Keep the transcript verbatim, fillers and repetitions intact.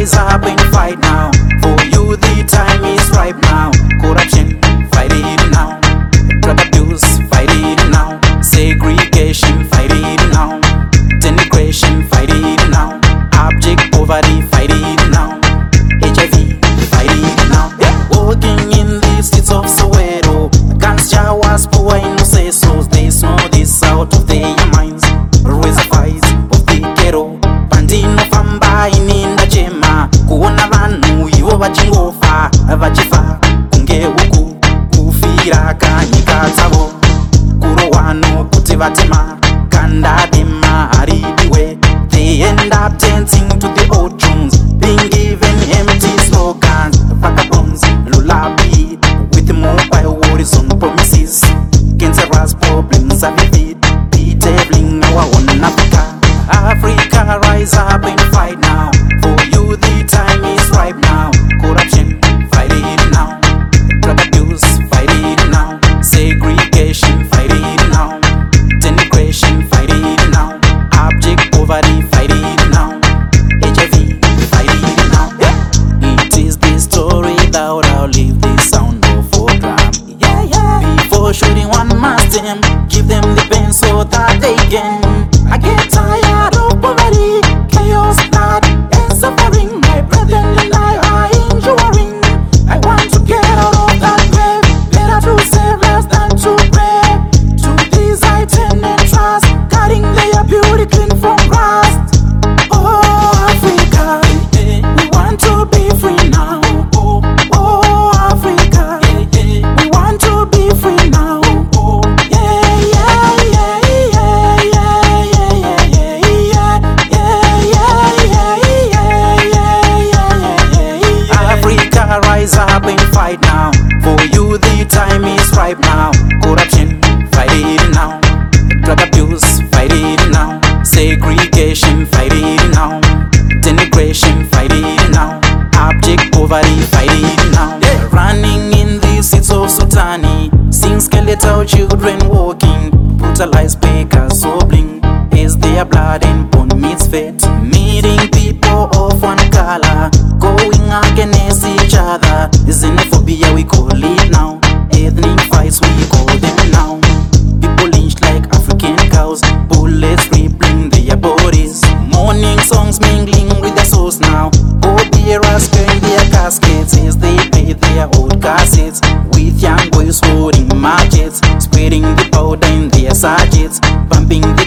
rise up and fight now. For you the time is ripe now. Corruption, fight it now. Drug abuse, fight it now. Segregation, fight it now. Denigration, fight it now. Abject poverty, fight it now. H I V, fight it now. Walking in the streets of Soweto, guns showers poor innocents. They know this out of their minds. Raise a fight of the ghetto. Pandino famba ininda chema. Kuona vanhu ivo vachingofa vachifa kunge uku kufira kanyika dzavo. Kurowano kuti vatema kanda dema haridiwe. They end up dancing to the old tunes, being given empty slogans. Vagabonds lullaby with mobile worries on promises. Cancerous problems are vivid, bedeviling our own Africa. Africa, rise up and fight now. For you the time is ripe now. Corruption, fight it now. Drug abuse, fight it now. Segregation, fight it now. Denigration, fight it now. Abject poverty, fight it now. H I V, fight it now. It is the story that I'll leave the sound of a drum. Yeah, yeah. Before shooting one must them, give them the pen so that they can. I get tired of poverty, chaos, blood, and suffering. My brethren and I are enduring. I want to get out of that grave. Better to save less than to pray. To these I turn and trust, cutting their beauty clean from rust. Oh, Africa, we want to be free now. Oh, oh, Africa, we want to be free now. Oh, yeah, yeah, yeah, yeah, yeah, yeah, yeah, yeah, yeah, yeah, yeah, yeah, yeah. Africa, rise up and fight now. For you the time is ripe now. Corruption, fight it now. Drug abuse, fight it now. Segregation, fight it now. Denigration, fight it now. Abject poverty, fight it now. Yeah. Running in the streets of Sultani, seeing skeletal children walking, brutalized beggars sobbing as their blood and bone meets fate. Meeting people of one color, going against each other. Xenophobia we call it now. Ethnic fights we call them now. People lynched like African cows, bullets rippling their bodies. Morning songs mingling with their souls now. Old bearers carrying their caskets as they play their old cassettes. With young boys holding machetes, spreading the powder in their sachets, bumping the